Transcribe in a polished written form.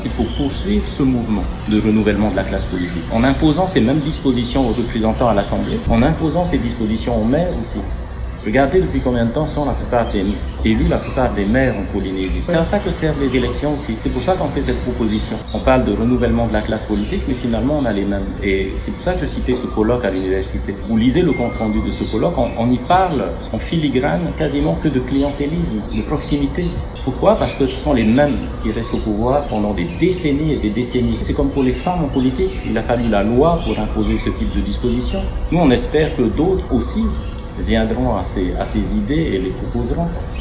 Il faut poursuivre ce mouvement de renouvellement de la classe politique en imposant ces mêmes dispositions aux représentants à l'Assemblée, en imposant ces dispositions aux maires aussi. Regardez depuis combien de temps sont la plupart des élus, la plupart des maires en Polynésie. C'est à ça que servent les élections aussi. C'est pour ça qu'on fait cette proposition. On parle de renouvellement de la classe politique, mais finalement on a les mêmes. Et c'est pour ça que je citais ce colloque à l'université. Vous lisez le compte-rendu de ce colloque, on y parle en filigrane quasiment que de clientélisme, de proximité. Pourquoi? Parce que ce sont les mêmes qui restent au pouvoir pendant des décennies et des décennies. C'est comme pour les femmes en politique. Il a fallu la loi pour imposer ce type de disposition. Nous, on espère que d'autres aussi viendront à ces idées et les proposeront.